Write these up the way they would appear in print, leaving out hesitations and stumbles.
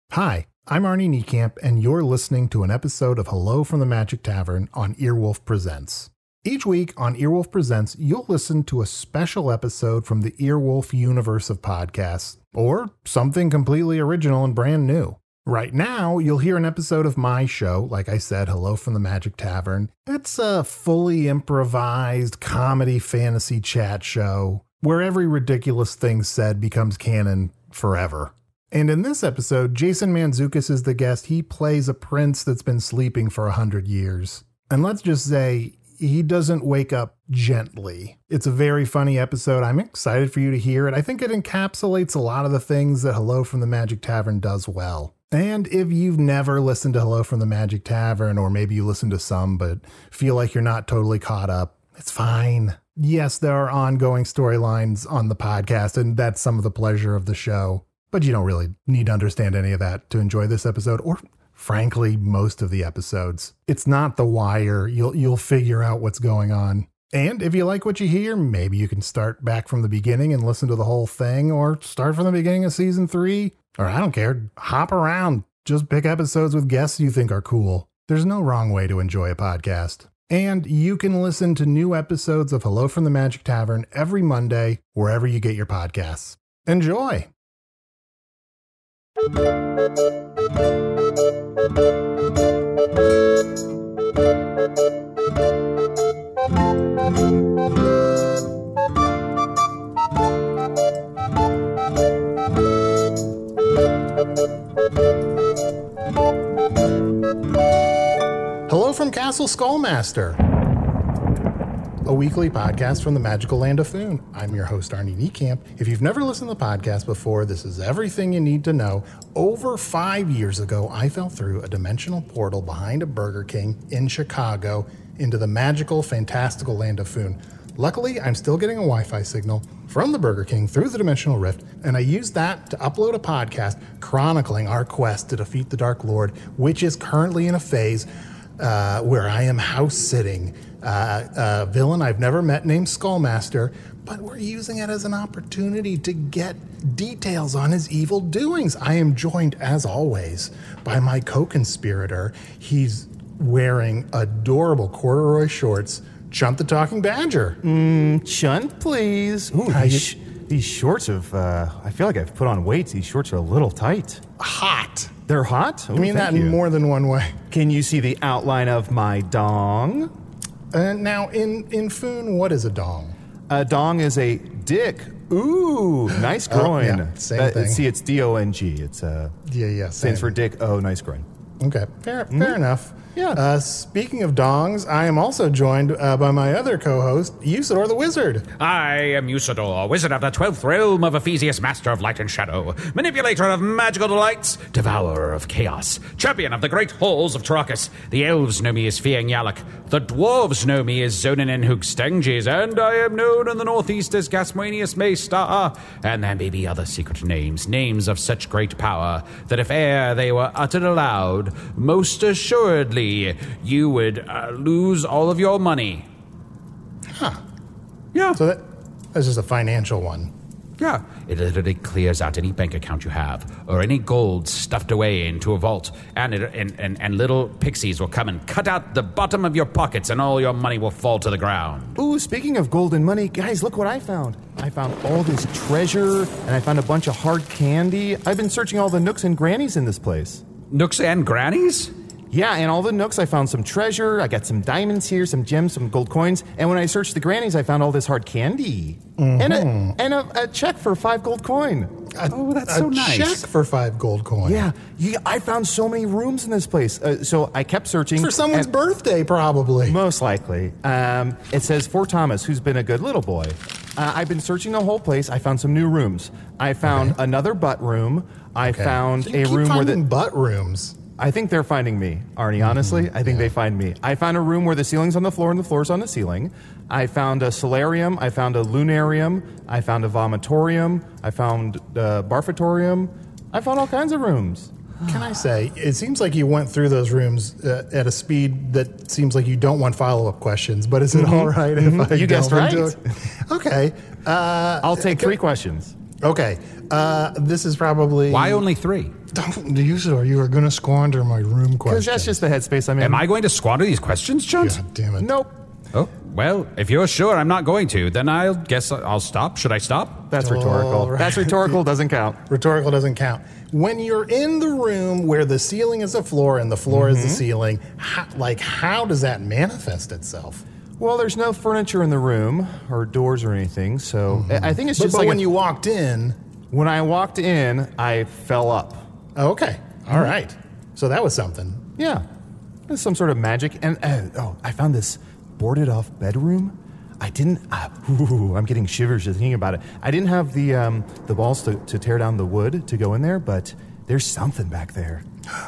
Hi, I'm Arnie Niekamp, and you're listening to an episode of Hello from the Magic Tavern on Earwolf Presents. Each week on Earwolf Presents, you'll listen to a special episode from the Earwolf universe of podcasts, or something completely original and brand new. Right now, you'll hear an episode of my show, like I said, Hello from the Magic Tavern. It's a fully improvised comedy fantasy chat show where every ridiculous thing said becomes canon forever. And in this episode, Jason Mantzoukas is the guest. He plays a prince that's been sleeping for 100 years. And let's just say, he doesn't wake up gently. It's a very funny episode. I'm excited for you to hear it. I think it encapsulates a lot of the things that Hello from the Magic Tavern does well. And if you've never listened to Hello from the Magic Tavern, or maybe you listen to some but feel like you're not totally caught up, it's fine. Yes, there are ongoing storylines on the podcast, and that's some of the pleasure of the show. But you don't really need to understand any of that to enjoy this episode, or frankly, most of the episodes. It's not The Wire. You'll figure out what's going on. And if you like what you hear, maybe you can start back from the beginning and listen to the whole thing, or start from the beginning of season 3, or I don't care, hop around. Just pick episodes with guests you think are cool. There's no wrong way to enjoy a podcast. And you can listen to new episodes of Hello from the Magic Tavern every Monday, wherever you get your podcasts. Enjoy! Hello from Castle Skullmaster, a weekly podcast from the magical land of Foon. I'm your host, Arnie Niekamp. If you've never listened to the podcast before, this is everything you need to know. Over 5 years ago, I fell through a dimensional portal behind a Burger King in Chicago into the magical, fantastical land of Foon. Luckily, I'm still getting a Wi-Fi signal from the Burger King through the dimensional rift, and I used that to upload a podcast chronicling our quest to defeat the Dark Lord, which is currently in a phase where I am house-sitting a villain I've never met named Skullmaster, but we're using it as an opportunity to get details on his evil doings. I am joined, as always, by my co-conspirator. He's wearing adorable corduroy shorts, Chunt the Talking Badger. Chunt, please. Ooh, these shorts have, I feel like I've put on weight. These shorts are a little tight. Hot. They're hot? I mean that in more than one way. Can you see the outline of my dong? Now, in Foon, what is a dong? A dong is a dick. Ooh, nice groin. Yeah, same thing. See, it's D-O-N-G. It's stands for dick. Oh, nice groin. Okay, fair enough. Yeah. Speaking of dongs, I am also joined by my other co-host, Usador the Wizard. I am Usador, wizard of the 12th realm of Ephesius, master of light and shadow, manipulator of magical delights, devourer of chaos, champion of the great halls of Tarakas. The elves know me as Fiang Yalak, the dwarves know me as Zonin and Hugstengis, and I am known in the northeast as Gasmoenius Maystar. And there may be other secret names of such great power, that if e'er they were uttered aloud, most assuredly you would lose all of your money. Huh. Yeah. So that's just a financial one. Yeah. It literally clears out any bank account you have, or any gold stuffed away into a vault, and little pixies will come and cut out the bottom of your pockets, and all your money will fall to the ground. Ooh, speaking of gold and money, guys, look what I found. I found all this treasure, and I found a bunch of hard candy. I've been searching all the nooks and grannies in this place. Nooks and grannies? Yeah, and all the nooks, I found some treasure. I got some diamonds here, some gems, some gold coins. And when I searched the grannies, I found all this hard candy. Mm-hmm. And a check for 5 gold coin. That's so nice. A check for 5 gold coin. Yeah, I found so many rooms in this place. So I kept searching. For someone's birthday, probably. Most likely. It says, for Thomas, who's been a good little boy. I've been searching the whole place. I found some new rooms. I found another butt room. I found a room where butt rooms. I think they're finding me, Arnie, honestly. I think they find me. I found a room where the ceiling's on the floor and the floor's on the ceiling. I found a solarium. I found a lunarium. I found a vomitorium. I found a barfatorium. I found all kinds of rooms. Can I say, it seems like you went through those rooms at a speed that seems like you don't want follow-up questions, but is it all right if I You guessed delve right. into it? Okay. I'll take 3 questions. Okay, this is probably... Why only 3? Don't use it or you are going to squander my room question. Because that's just the headspace I'm in. Am I going to squander these questions, Chunt? God damn it. Nope. Oh, well, if you're sure I'm not going to, then I'll guess I'll stop. Should I stop? That's rhetorical. right. That's rhetorical, doesn't count. Rhetorical doesn't count. When you're in the room where the ceiling is the floor and the floor is the ceiling, how does that manifest itself? Well, there's no furniture in the room or doors or anything, so I think it's just But like when you walked in... when I walked in, I fell up. Oh, okay. All right. So that was something. Yeah. There's some sort of magic. And, I found this boarded off bedroom. I didn't, I'm getting shivers just thinking about it. I didn't have the balls to tear down the wood to go in there, but there's something back there.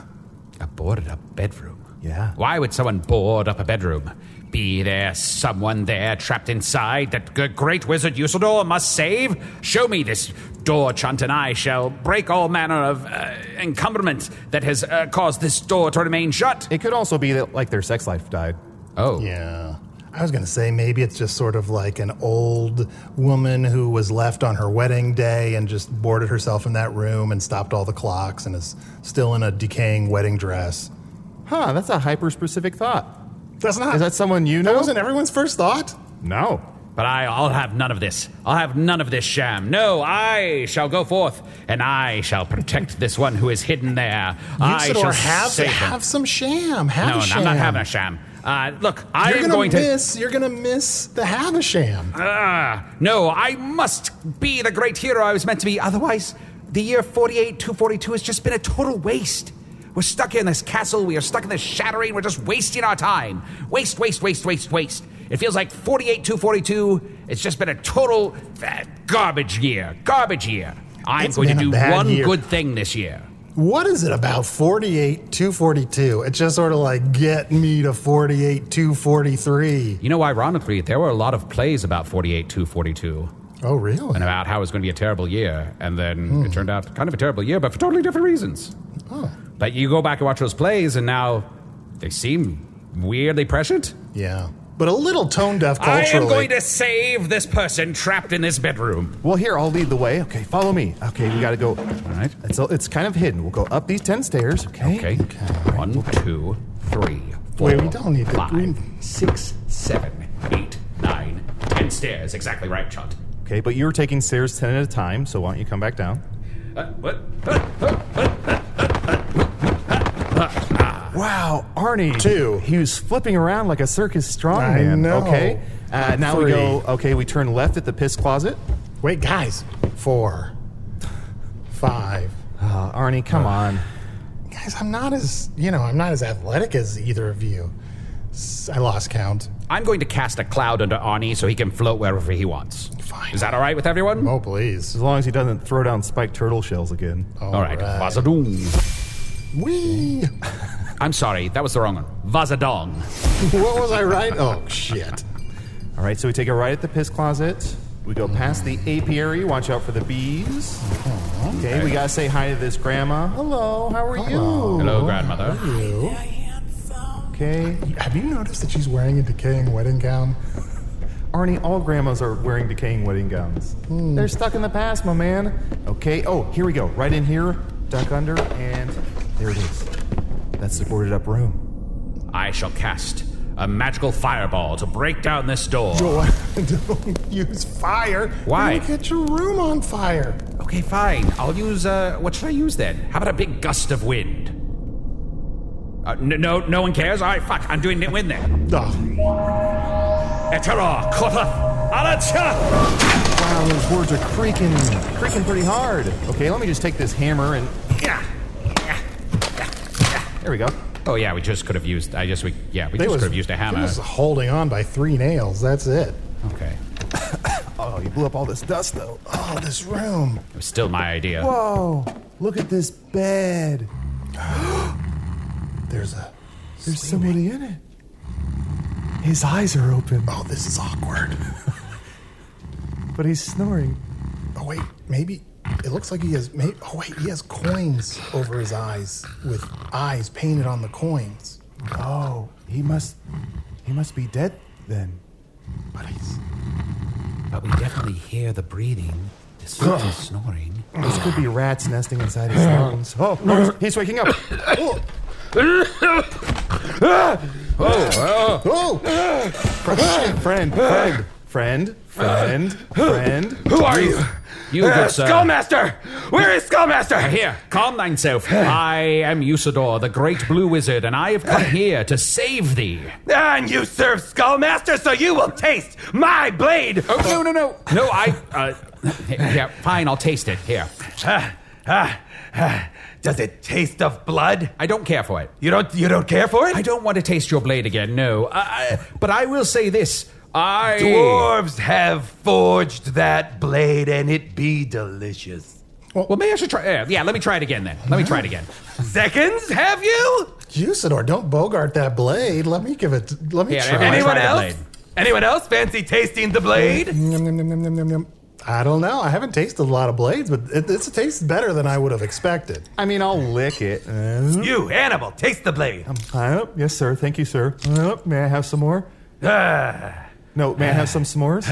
A boarded up bedroom? Yeah. Why would someone board up a bedroom? Be there someone there trapped inside that great wizard Usador must save? Show me this door, Chunt, and I shall break all manner of encumberment that has caused this door to remain shut. It could also be that, like, their sex life died. Oh. Yeah. I was going to say maybe it's just sort of like an old woman who was left on her wedding day and just boarded herself in that room and stopped all the clocks and is still in a decaying wedding dress. Huh, that's a hyper-specific thought. That's not... Is that someone you know? That wasn't everyone's first thought? No. But I'll have none of this. I'll have none of this sham. No, I shall go forth, and I shall protect this one who is hidden there. I shall save him. Have some sham. Have No, a sham. I'm not having a sham. Look, I am going to... You're going to miss the Havisham. No, I must be the great hero I was meant to be. Otherwise, the year 48-242 has just been a total waste. We're stuck in this castle. We are stuck in this shattering. We're just wasting our time. Waste. It feels like 48-242. It's just been a total garbage year. I'm going to do one good thing this year. What is it about 48-242? It's just sort of like, get me to 48-243. You know, ironically, there were a lot of plays about 48-242. Oh, really? And about how it was going to be a terrible year. And then it turned out kind of a terrible year, but for totally different reasons. Oh. But you go back and watch those plays, and now they seem weirdly prescient. Yeah. But a little tone deaf culturally. I am going to save this person trapped in this bedroom. Well, here, I'll lead the way. Okay, follow me. Okay, we got to go. All right. It's kind of hidden. We'll go up these 10 stairs, okay? Okay. 1, 2, 3, 4, Wait, we don't need to... 5, 6, 7, 8, 9, 10 stairs. Exactly right, Chunt. Okay, but you were taking stairs 10 at a time, so why don't you come back down? What? Wow, Arnie. 2. He was flipping around like a circus strongman. I know. Okay. Now 3. we go, okay, we turn left at the piss closet. Wait, guys. 4. 5. Arnie, come on. Guys, I'm not as athletic as either of you. I lost count. I'm going to cast a cloud under Arnie so he can float wherever he wants. Fine. Is that all right with everyone? Oh, please. As long as he doesn't throw down spiked turtle shells again. All right. Vazadoom. Wee. I'm sorry, that was the wrong one. Vazadong. What was I right? Oh, shit. All right, so we take a right at the piss closet. We go past the apiary. Watch out for the bees. Okay, we got to say hi to this grandma. Hello, how are you? Hello, grandmother. How are you? Okay. Have you noticed that she's wearing a decaying wedding gown? Arnie, all grandmas are wearing decaying wedding gowns. They're stuck in the past, my man. Okay, oh, here we go. Right in here, duck under, and there it is. That's the boarded up room. I shall cast a magical fireball to break down this door. Don't use fire. Why? You'll get your room on fire. Okay, fine. I'll use, what should I use then? How about a big gust of wind? No one cares? All right, fuck. I'm doing wind then. Oh. Etera, kota, alacha! Wow, those boards are creaking pretty hard. Okay, let me just take this hammer and... There we go. Oh, yeah, we just could have used, we just could have used a hammer. He was holding on by 3 nails. That's it. Okay. Oh, you blew up all this dust, though. Oh, this room. It was still my idea. Whoa, look at this bed. There's somebody in it. His eyes are open. Oh, this is awkward. But he's snoring. Oh, wait, maybe... It looks like he has... he has coins over his eyes with eyes painted on the coins. Oh, he must be dead then. But we definitely hear the breathing. This thing is snoring. This could be rats nesting inside his lungs. Oh, he's waking up. Friend. Who are you? You good sir. Skullmaster! Where is Skullmaster? Here, calm thyself. I am Usador, the great blue wizard, and I have come here to save thee. And you serve Skullmaster, so you will taste my blade! Oh, no. No, yeah, fine, I'll taste it. Here. Does it taste of blood? I don't care for it. You don't care for it? I don't want to taste your blade again, no. But I will say this. Dwarves have forged that blade, and it be delicious. Well, maybe I should try. Yeah, let me try it again then. Let me try it again. Seconds, have you? Usador, don't bogart that blade. Let me try. Anyone else? Anyone else fancy tasting the blade? I don't know. I haven't tasted a lot of blades, but it tastes better than I would have expected. I mean, I'll lick it. You, Hannibal, taste the blade. Yes, sir. Thank you, sir. May I have some more? No, may I have some s'mores?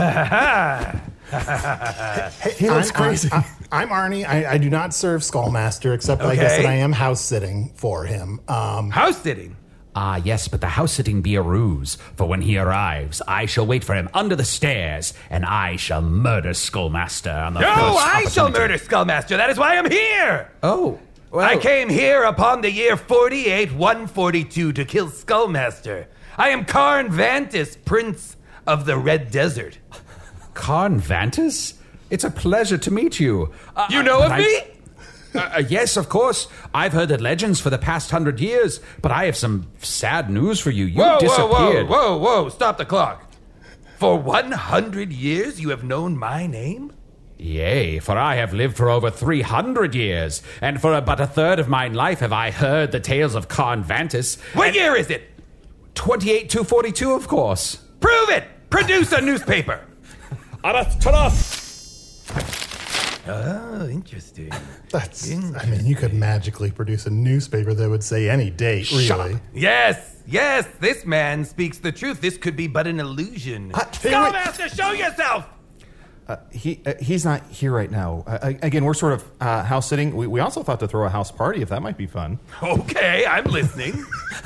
He looks crazy. I'm Arnie. I do not serve Skullmaster, except I guess that I am house sitting for him. House sitting? Yes, but the house sitting be a ruse. For when he arrives, I shall wait for him under the stairs, and I shall murder Skullmaster on the first I shall opportunity. murder Skullmaster. That is why I'm here. Oh, well. I came here upon the year 48-142 to kill Skullmaster. I am Karn Vantis, Prince of the Red Desert. Karn Vantis? It's a pleasure to meet you. You know of me? Yes, of course. I've heard the legends for the past 100 years, but I have some sad news for you. You disappeared. Whoa, stop the clock. For 100 years you have known my name? Yea, for I have lived for over 300 years, and for but a third of mine life have I heard the tales of Karn Vantis. What year is it? 28-242, of course. Prove it! Produce a newspaper! Oh, interesting. I mean, you could magically produce a newspaper that would say any date, really. Shut up. Yes, this man speaks the truth. This could be but an illusion. Skullmaster, show yourself! He's not here right now. Again, we're sort of house sitting. We also thought to throw a house party, if that might be fun. Okay, I'm listening.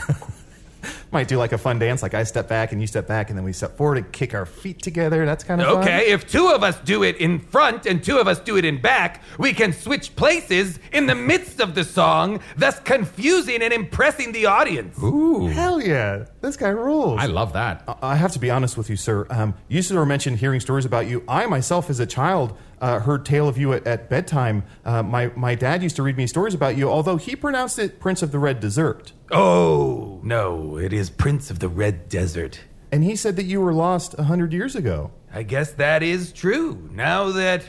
Might do like a fun dance, like I step back and you step back, and then we step forward and kick our feet together. That's kind of fun. Okay, if two of us do it in front and two of us do it in back, we can switch places in the midst of the song, thus confusing and impressing the audience. Ooh. Hell yeah. This guy rules. I love that. I have to be honest with you, sir. Usador mentioned hearing stories about you. I myself, as a child, heard tale of you at bedtime. My dad used to read me stories about you, although he pronounced it Prince of the Red Desert. Oh, no, it is Prince of the Red Desert. And he said that you were lost 100 years ago. I guess that is true. Now that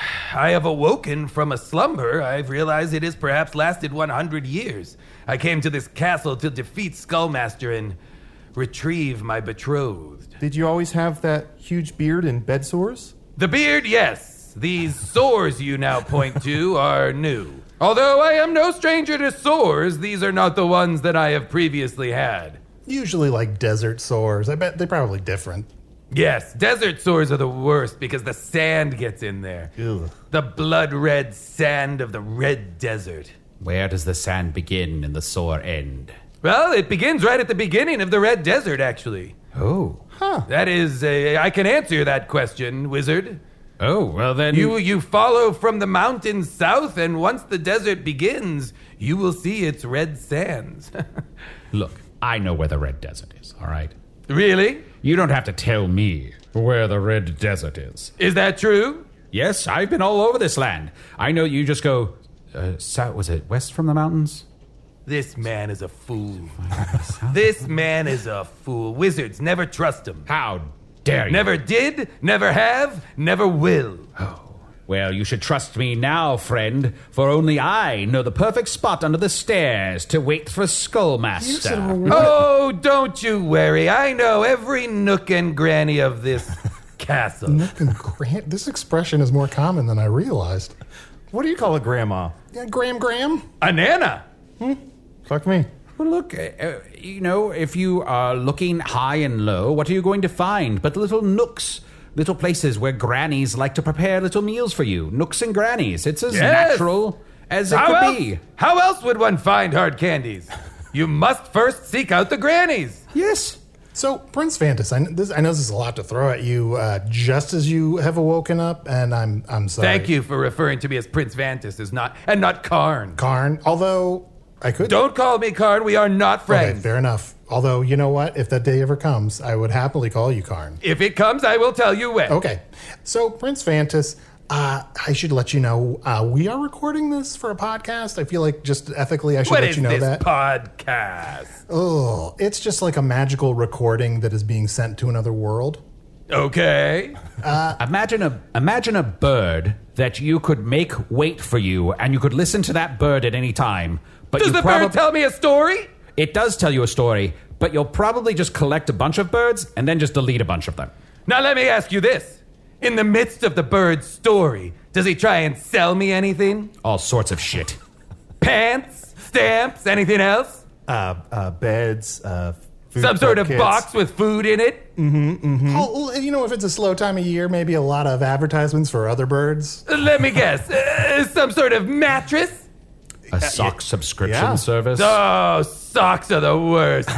I have awoken from a slumber, I've realized it has perhaps lasted 100 years. I came to this castle to defeat Skullmaster and retrieve my betrothed. Did you always have that huge beard and bed sores? The beard, yes. These sores you now point to are new. Although I am no stranger to sores, these are not the ones that I have previously had. Usually like desert sores. I bet they're probably different. Yes, desert sores are the worst because the sand gets in there. Ew. The blood-red sand of the red desert. Where does the sand begin and the sore end? Well, it begins right at the beginning of the red desert, actually. Oh. That is, I can answer that question, wizard. Oh, well then... You follow from the mountains south, and once the desert begins, you will see its red sands. Look, I know where the red desert is, all right? Really? You don't have to tell me where the red desert is. Is that true? Yes, I've been all over this land. I know you just go... south, was it west from the mountains? This man is a fool. This man is a fool. Wizards, never trust him. How dare you? Never did, never have, never will. Oh, well, you should trust me now, friend, for only I know the perfect spot under the stairs to wait for Skullmaster. Oh, don't you worry. I know every nook and granny of this castle. Nook and Grant. This expression is more common than I realized. What do you call a grandma? Yeah, Graham. A Nana. Fuck me. Well, look, if you are looking high and low, what are you going to find but little nooks Little places where grannies like to prepare little meals for you. Nooks and grannies. It's as Yes. natural as it could be. How else would one find hard candies? You must first seek out the grannies. Yes. So, Prince Fantas, I know this is a lot to throw at you just as you have awoken up, and I'm sorry. Thank you for referring to me as Prince Vantis, and not Karn. Karn, although I could... Don't call me Karn. We are not friends. Okay, fair enough. Although, you know what? If that day ever comes, I would happily call you Karn. If it comes, I will tell you when. Okay. So, Prince Fantas, I should let you know, we are recording this for a podcast. I feel like just ethically I should What let is you know this that. podcast? Oh, it's just like a magical recording that is being sent to another world. Okay. Imagine a bird that you could make wait for you, and you could listen to that bird at any time. But Does the bird tell me a story? It does tell you a story, but you'll probably just collect a bunch of birds and then just delete a bunch of them. Now let me ask you this. In the midst of the bird's story, does he try and sell me anything? All sorts of shit. Pants? Stamps? Anything else? Beds, food Some sort prep of kits. box with food in it? Oh, you know, if it's a slow time of year, maybe a lot of advertisements for other birds. Let me guess. Some sort of mattress? A sock subscription yeah. service. Oh, socks are the worst.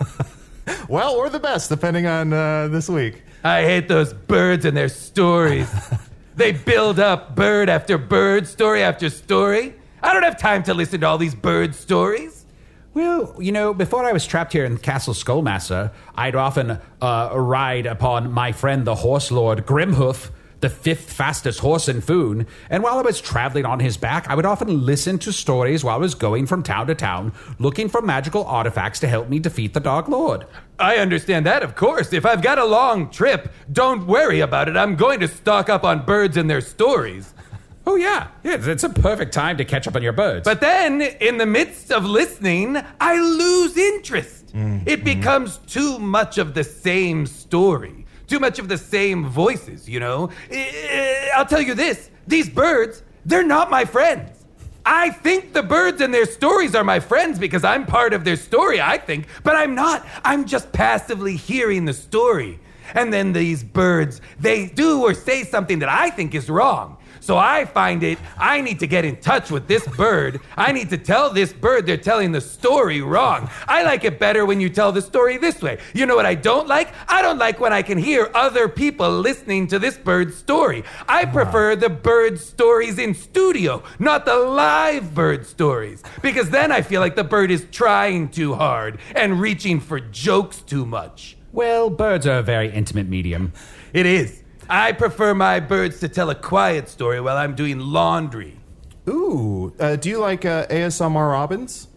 Well, or the best, depending on this week. I hate those birds and their stories. They build up bird after bird, story after story. I don't have time to listen to all these bird stories. Well, you know, before I was trapped here in Castle Skullmaster, I'd often ride upon my friend the Horse Lord Grimhoof, the 5th fastest horse in Foon, and while I was traveling on his back, I would often listen to stories while I was going from town to town, looking for magical artifacts to help me defeat the Dark Lord. I understand that, of course. If I've got a long trip, don't worry about it. I'm going to stock up on birds and their stories. Oh, yeah. It's a perfect time to catch up on your birds. But then, in the midst of listening, I lose interest. It becomes too much of the same story. Too much of the same voices, you know? I'll tell you this. These birds, they're not my friends. I think the birds and their stories are my friends because I'm part of their story, I think. But I'm not. I'm just passively hearing the story. And then these birds, they do or say something that I think is wrong. So I need to get in touch with this bird. I need to tell this bird they're telling the story wrong. I like it better when you tell the story this way. You know what I don't like? I don't like when I can hear other people listening to this bird's story. I prefer the bird stories in studio, not the live bird stories. Because then I feel like the bird is trying too hard and reaching for jokes too much. Well, birds are a very intimate medium. It is. I prefer my birds to tell a quiet story while I'm doing laundry. Ooh, do you like ASMR robins?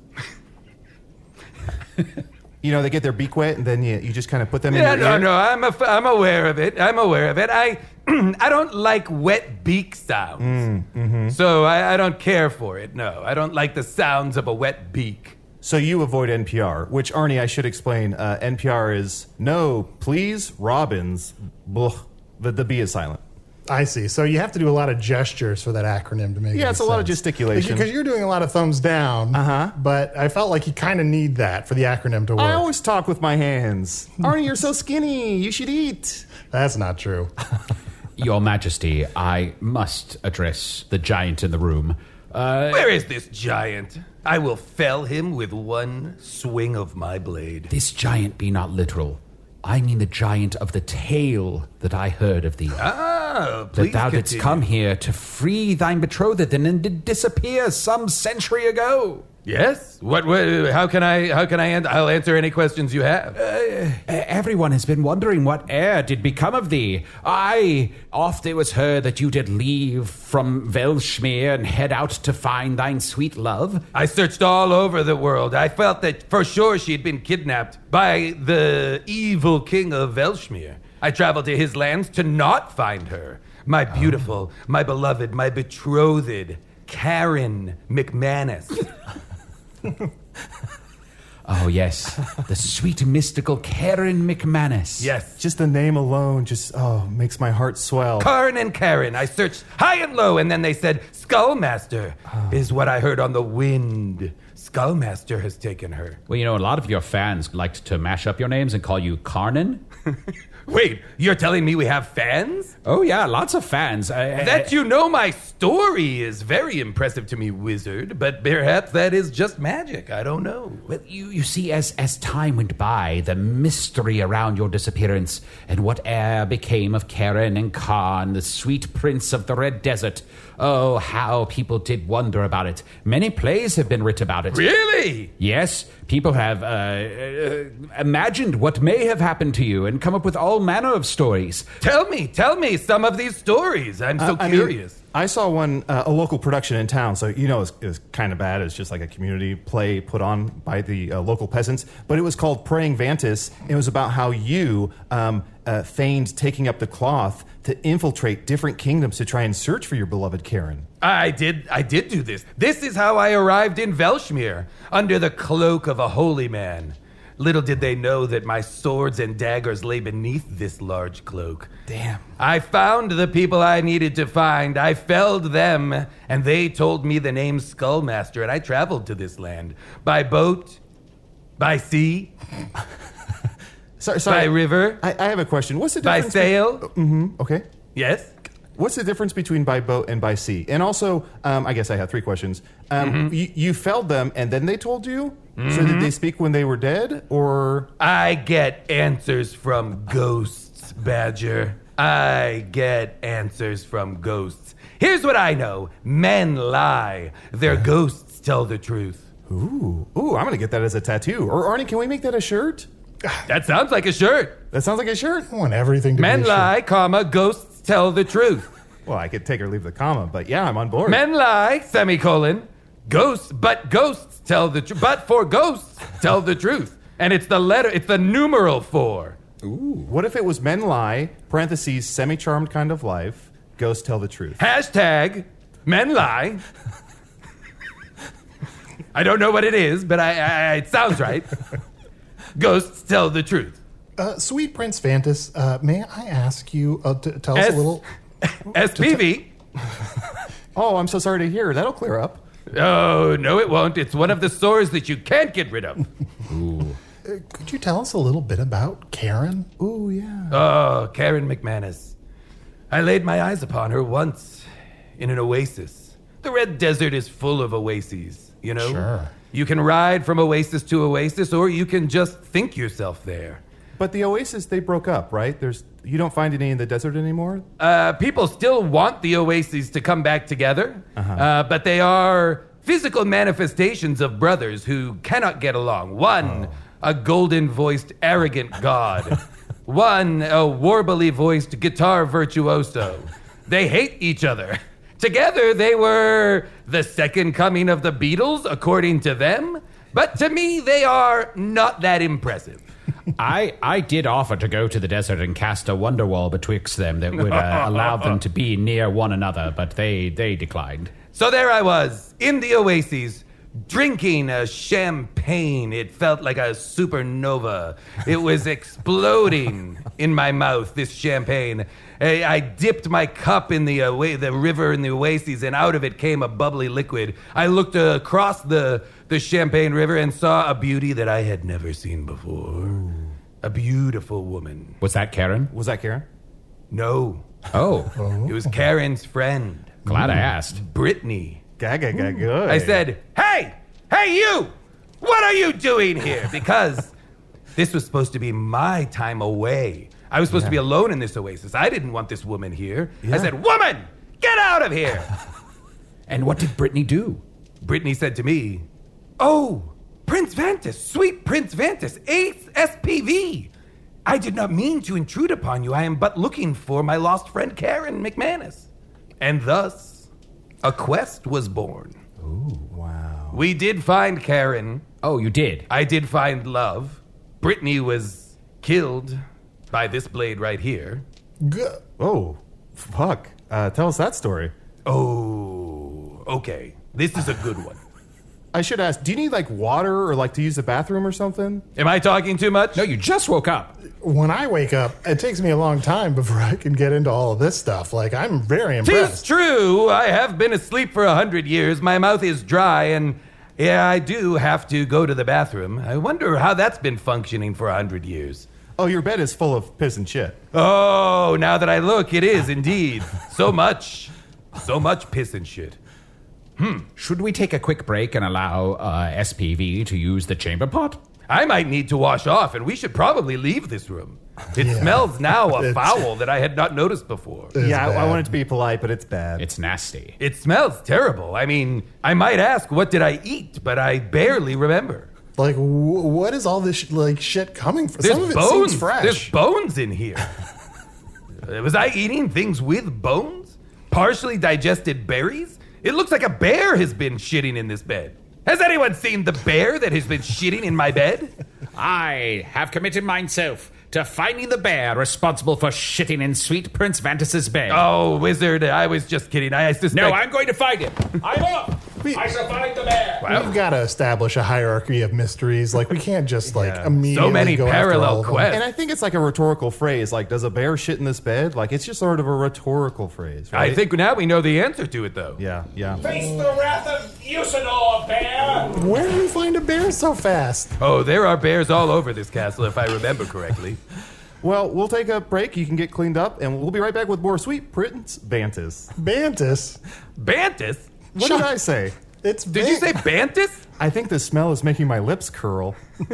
You know, they get their beak wet and then you just kind of put them in your ear. No, I'm aware of it. I don't like wet beak sounds. So I don't care for it, no. I don't like the sounds of a wet beak. So you avoid NPR, which, Arnie, I should explain. NPR is, no, please, robins, blah. The B is silent. I see. So you have to do a lot of gestures for that acronym to make it Yeah, it's a lot of gesticulation. Because you're doing a lot of thumbs down. But I felt like you kind of need that for the acronym to work. I always talk with my hands. Arnie, you're so skinny. You should eat. That's not true. Your Majesty, I must address the giant in the room. Where is this giant? I will fell him with one swing of my blade. This giant be not literal. I mean the giant of the tale that I heard of thee. Please that thou didst continue. come here to free thine betrothed and then did disappear some century ago. Yes? What how can I I'll answer any questions you have. Everyone has been wondering what heir did become of thee. Oft it was heard that you did leave from Velshmere and head out to find thine sweet love. I searched all over the world. I felt that for sure she had been kidnapped by the evil king of Velshmere. I traveled to his lands to not find her. My beautiful, my beloved, my betrothed, Karen McManus. Oh, yes. The sweet, mystical Karen McManus. Yes. Just the name alone just, makes my heart swell. Karn and Karen. I searched high and low, and then they said Skullmaster is what I heard on the wind. Skullmaster has taken her. Well, you know, a lot of your fans liked to mash up your names and call you Karnan. Wait, you're telling me we have fans? Oh, yeah, lots of fans. That you know my story is very impressive to me, wizard, but perhaps that is just magic. I don't know. Well, you see, as time went by, the mystery around your disappearance and whate'er became of Karen and Khan, the sweet prince of the Red Desert. Oh, how people did wonder about it. Many plays have been writ about it. Really? Yes, people have imagined what may have happened to you and come up with all manner of stories. Tell me some of these stories. I'm so curious. I saw one, a local production in town, so you know it was kind of bad. It's just like a community play put on by the local peasants. But it was called Praying Vantis. It was about how you feigned taking up the cloth to infiltrate different kingdoms to try and search for your beloved Karen. I did do this. This is how I arrived in Velshmir, under the cloak of a holy man. Little did they know that my swords and daggers lay beneath this large cloak. Damn. I found the people I needed to find. I felled them, and they told me the name Skullmaster, and I traveled to this land. By boat, by sea, Sorry, by river, I have a question. What's the by difference? sail. Okay. Yes? What's the difference between by boat and by sea? And also, I guess I have 3 questions. You felled them, and then they told you? So did they speak when they were dead, or? I get answers from ghosts, Badger. I get answers from ghosts. Here's what I know. Men lie. Their ghosts tell the truth. Ooh, I'm going to get that as a tattoo. Or, Arnie, can we make that a shirt? That sounds like a shirt. That sounds like a shirt. I want everything to Men be a shirt. lie, comma, ghosts tell the truth. Well, I could take or leave the comma, but yeah, I'm on board. Men lie, semicolon, ghosts tell the truth. But for ghosts tell the truth. And it's the numeral 4. Ooh. What if it was men lie, parentheses, semi-charmed kind of life, ghosts tell the truth? Hashtag men lie. I don't know what it is, but it sounds right. Ghosts tell the truth. Sweet Prince Vantis, may I ask you to tell us a little... SPV. Oh, I'm so sorry to hear. That'll clear up. Oh, no, it won't. It's one of the sores that you can't get rid of. Ooh. Could you tell us a little bit about Karen? Ooh, yeah. Oh, Karen McManus. I laid my eyes upon her once in an oasis. The Red Desert is full of oases, you know? Sure. You can ride from oasis to oasis, or you can just think yourself there. But the oasis, they broke up, right? You don't find any in the desert anymore? People still want the oases to come back together, but they are physical manifestations of brothers who cannot get along. One, a golden-voiced, arrogant god. One, a warbly-voiced guitar virtuoso. They hate each other. Together, they were the second coming of the Beatles, according to them. But to me, they are not that impressive. I did offer to go to the desert and cast a wonder wall betwixt them that would allow them to be near one another, but they declined. So there I was, in the oases, drinking a champagne. It felt like a supernova. It was exploding in my mouth, this champagne. I dipped my cup in the river in the oases, and out of it came a bubbly liquid. I looked across the Champagne River and saw a beauty that I had never seen before. Ooh. A beautiful woman. Was that Karen? Was that Karen? No. Oh. It was Karen's friend. Glad I asked. Brittany. Gaga. I said, hey, you! What are you doing here? Because this was supposed to be my time away. I was supposed to be alone in this oasis. I didn't want this woman here. Yeah. I said, woman, get out of here! And what did Brittany do? Brittany said to me, oh, Prince Vantis, sweet Prince Vantis, 8th SPV. I did not mean to intrude upon you. I am but looking for my lost friend Karen McManus. And thus, a quest was born. Ooh, wow. We did find Karen. Oh, you did? I did find love. Brittany was killed by this blade right here. Oh, fuck. Tell us that story. Oh, okay. This is a good one. I should ask, do you need, like, water or, like, to use the bathroom or something? Am I talking too much? No, you just woke up. When I wake up, it takes me a long time before I can get into all of this stuff. Like, I'm very impressed. 'Tis true. I have been asleep for 100 years. My mouth is dry, and Yeah, I do have to go to the bathroom. I wonder how that's been functioning for 100 years. Oh, your bed is full of piss and shit. Oh, now that I look, it is indeed. So much piss and shit. Should we take a quick break and allow SPV to use the chamber pot? I might need to wash off, and we should probably leave this room. It smells now of foul that I had not noticed before. Yeah, I want it to be polite, but it's bad. It's nasty. It smells terrible. I mean, I might ask, what did I eat? But I barely remember. Like, what is all this shit coming from? There's Some of it bones. seems fresh. There's bones in here. Was I eating things with bones? Partially digested berries? It looks like a bear has been shitting in this bed. Has anyone seen the bear that has been shitting in my bed? I have committed myself to finding the bear responsible for shitting in Sweet Prince Vantus's bed. Oh, wizard, I was just kidding. I suspect... No, I'm going to find it. I'm off. I shall find the bear. We've got to establish a hierarchy of mysteries. Like, we can't just, immediately So many go after parallel all of them. quests. And I think it's like a rhetorical phrase. Like, does a bear shit in this bed? Like, it's just sort of a rhetorical phrase, right? I think now we know the answer to it, though. Yeah. Face the wrath of Usador, bear. Where did we find a bear so fast? Oh, there are bears all over this castle, if I remember correctly. Well, we'll take a break. You can get cleaned up, and we'll be right back with more Sweet Prince Vantus. Bantus? Bantus? What did I say? It's Did you say Bantus? I think the smell is making my lips curl.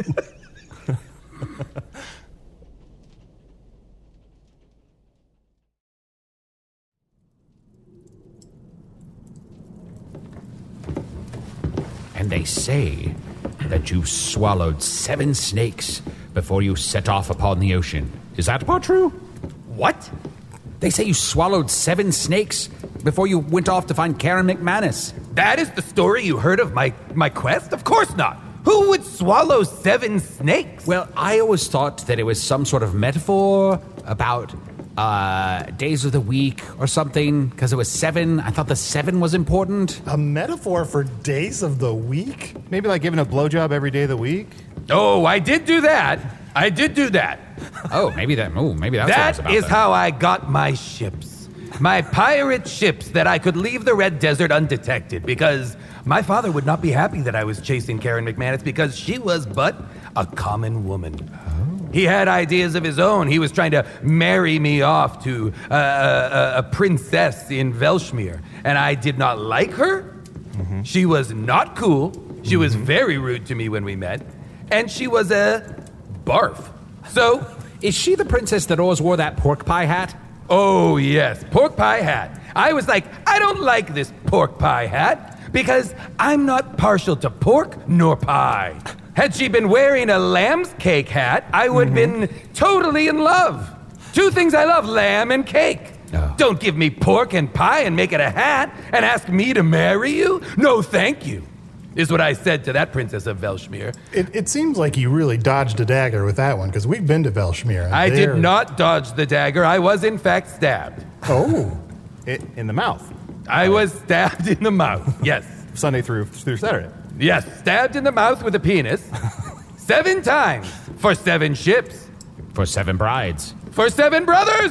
And they say that you swallowed 7 snakes before you set off upon the ocean. Is that part true? What? They say you swallowed 7 snakes before you went off to find Karen McManus. That is the story you heard of my quest? Of course not. Who would swallow 7 snakes? Well, I always thought that it was some sort of metaphor about days of the week or something, because it was 7. I thought the 7 was important. A metaphor for days of the week? Maybe like giving a blowjob every day of the week? Oh, I did do that. Oh, maybe that's what it was That about. is then. how I got my ships. My pirate ships that I could leave the Red Desert undetected, because my father would not be happy that I was chasing Karen McManus because she was but a common woman. He had ideas of his own. He was trying to marry me off to a princess in Velshmere, and I did not like her. Mm-hmm. She was not cool. She was very rude to me when we met, and she was a barf. So, Is she the princess that always wore that pork pie hat? oh yes, pork pie hat. I was like, I don't like this pork pie hat because I'm not partial to pork nor pie. Had she been wearing a lamb's cake hat, I would have been totally in love. 2 things I love, lamb and cake. Oh. Don't give me pork and pie and make it a hat and ask me to marry you. No, thank you, is what I said to that princess of Velshmere. It seems like you really dodged a dagger with that one, because we've been to Velshmere. I did not dodge the dagger. I was, in fact, stabbed. Oh. In the mouth. I was stabbed in the mouth. Yes. Sunday through Saturday. Yes, stabbed in the mouth with a penis. 7 times. For 7 ships. For 7 brides. For 7 brothers.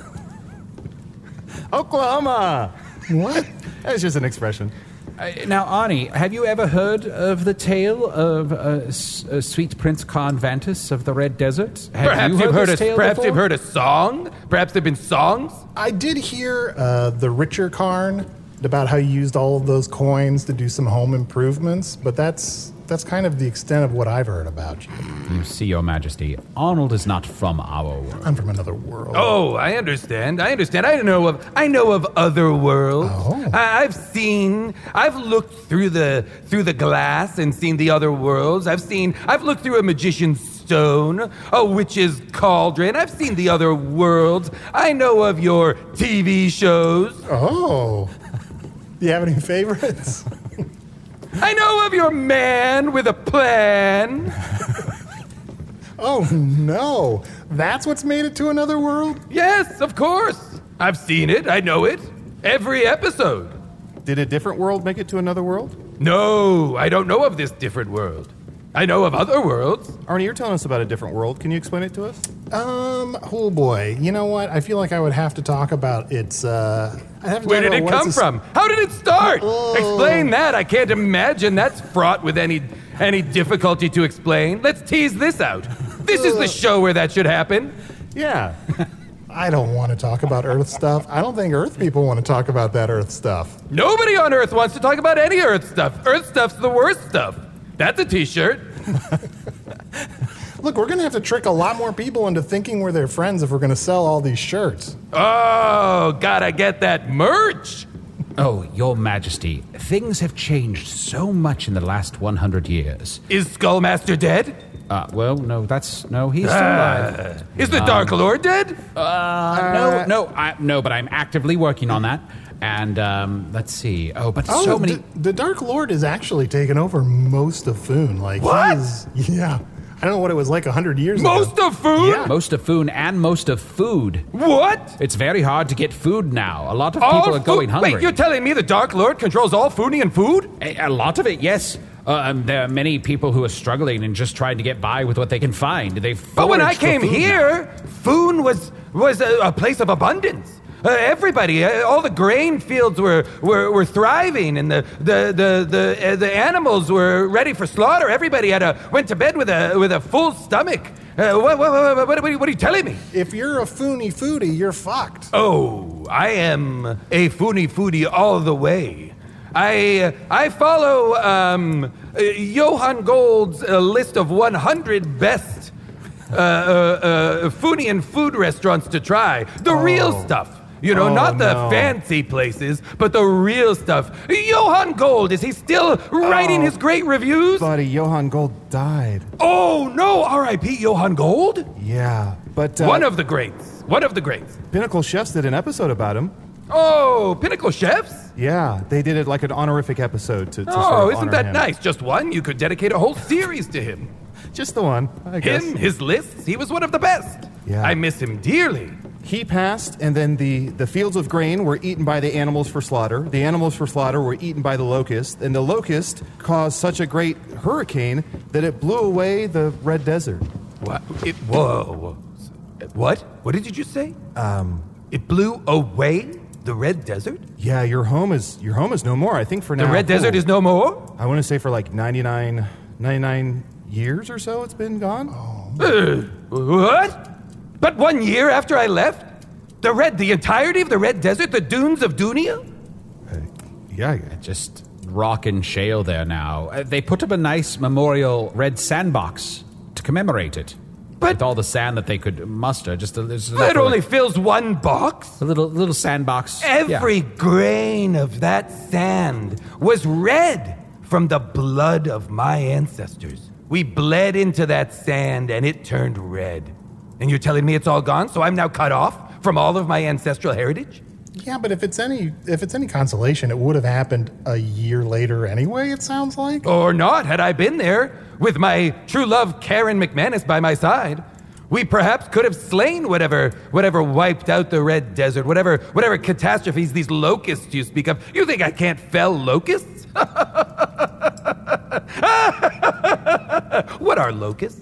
Oklahoma! What? That's just an expression. Now, Arnie, have you ever heard of the tale of Sweet Prince Khan Vantus of the Red Desert? Have Perhaps you you've heard this tale perhaps before? you've heard a song. Perhaps there've been songs. I did hear the richer Karn about how you used all of those coins to do some home improvements, but that's kind of the extent of what I've heard about you. You see, Your Majesty, Arnold is not from our world. I'm from another world. Oh, I understand. I know of other worlds. Oh. I've looked through the glass and seen the other worlds. I've looked through a magician's stone, a witch's cauldron. I've seen the other worlds. I know of your TV shows. Oh. Do you have any favorites? I know of your man with a plan. Oh, no. That's what's made it to another world? Yes, of course. I've seen it. I know it. Every episode. Did a different world make it to another world? No, I don't know of this different world. I know of other worlds. Arnie, you're telling us about a different world. Can you explain it to us? Oh boy. You know what? I feel like I would have to talk about its, Where did it come from? How did it start? Explain that. I can't imagine that's fraught with any difficulty to explain. Let's tease this out. This is the show where that should happen. Yeah. I don't want to talk about Earth stuff. I don't think Earth people want to talk about that Earth stuff. Nobody on Earth wants to talk about any Earth stuff. Earth stuff's the worst stuff. That's a t-shirt. Look, we're going to have to trick a lot more people into thinking we're their friends if we're going to sell all these shirts. Oh, gotta get that merch. Oh, Your Majesty, things have changed so much in the last 100 years. Is Skullmaster dead? Well, no, he's still alive. Is the Dark Lord dead? No, but I'm actively working on that. And, let's see. So many... The Dark Lord is actually taken over most of Foon. Like, what? Yeah. I don't know what it was like 100 years ago. Most of Foon? Yeah. Most of Foon and most of food. What? It's very hard to get food now. A lot of people are going hungry. Wait, you're telling me the Dark Lord controls all Foonian food? A lot of it, yes. There are many people who are struggling and just trying to get by with what they can find. But when I came here, Foon was a place of abundance. Everybody, all the grain fields were thriving, and the animals were ready for slaughter. Everybody went to bed with a full stomach. What are you telling me? If you're a Foony foodie, you're fucked. Oh, I am a Foony foodie all the way. I follow Johann Gold's list of 100 best Foonian food restaurants to try. The real stuff. You know, not the fancy places, but the real stuff. Johann Gold, is he still writing his great reviews? Buddy, Johann Gold died. Oh, no, R.I.P. Johann Gold? Yeah, but... One of the greats. Pinnacle Chefs did an episode about him. Oh, Pinnacle Chefs? Yeah, they did it like an honorific episode to Oh, sort of isn't honor that him. nice? Just one? You could dedicate a whole series to him. Just the one, I guess. Him, his lists, he was one of the best. Yeah. I miss him dearly. He passed, and then the fields of grain were eaten by the animals for slaughter. The animals for slaughter were eaten by the locust, and the locust caused such a great hurricane that it blew away the Red Desert. What? Whoa. What? What did you just say? It blew away the Red Desert? Yeah, your home is no more. I think for now. The Red Desert is no more? I want to say for like 99 years or so it's been gone. What? But 1 year after I left? The entirety of the Red Desert? The dunes of Dunia? Yeah. Just rock and shale there now. They put up a nice memorial red sandbox to commemorate it. But with all the sand that they could muster, it only fills one box? A little sandbox. Every grain of that sand was red from the blood of my ancestors. We bled into that sand and it turned red. And you're telling me it's all gone, so I'm now cut off from all of my ancestral heritage? Yeah, but if it's any consolation, it would have happened a year later anyway, it sounds like. Or not, had I been there, with my true love Karen McManus by my side. We perhaps could have slain whatever wiped out the Red Desert, whatever catastrophes these locusts you speak of. You think I can't fell locusts? What are locusts?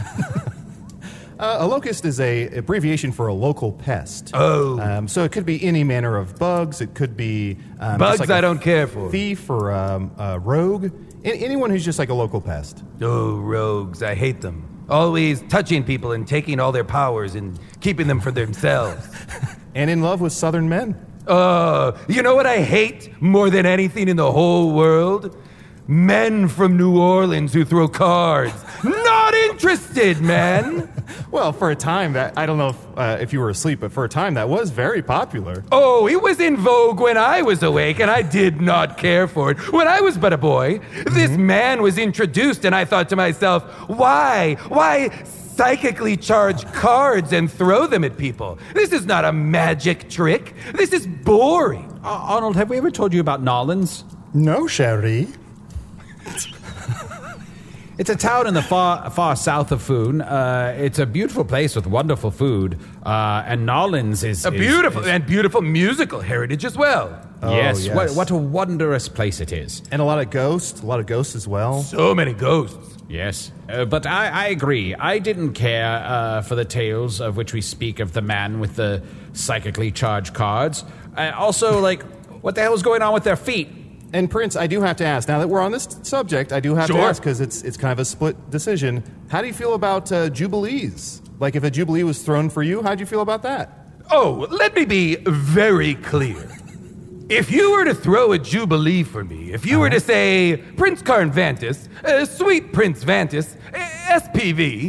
A locust is a abbreviation for a local pest. Oh. So it could be any manner of bugs. It could be... bugs like I don't care for. Thief or a rogue. Anyone who's just like a local pest. Oh, rogues. I hate them. Always touching people and taking all their powers and keeping them for themselves. And in love with southern men. You know what I hate more than anything in the whole world? Men from New Orleans who throw cards. Not interested, man. Well, for a time, that I don't know if you were asleep, but for a time that was very popular. Oh, it was in vogue when I was awake, and I did not care for it. When I was but a boy, this man was introduced, and I thought to myself, why psychically charge cards and throw them at people? This is not a magic trick. This is boring. Arnold, have we ever told you about Nolans? No, Sherry. It's a town in the far south of Foon. It's a beautiful place with wonderful food. And Nolans is beautiful musical heritage as well. Yes, yes. What a wondrous place it is. And a lot of ghosts as well. So many ghosts. Yes, but I agree. I didn't care for the tales of which we speak of the man with the psychically charged cards. Also, like, what the hell is going on with their feet? And Prince, I do have to ask, now that we're on this subject, I do have to Sure. ask, because it's kind of a split decision. How do you feel about jubilees? Like, if a jubilee was thrown for you, how'd you feel about that? Oh, let me be very clear. If you were to throw a jubilee for me, if you were to say, Prince Karn Vantis, sweet Prince Vantis, SPV,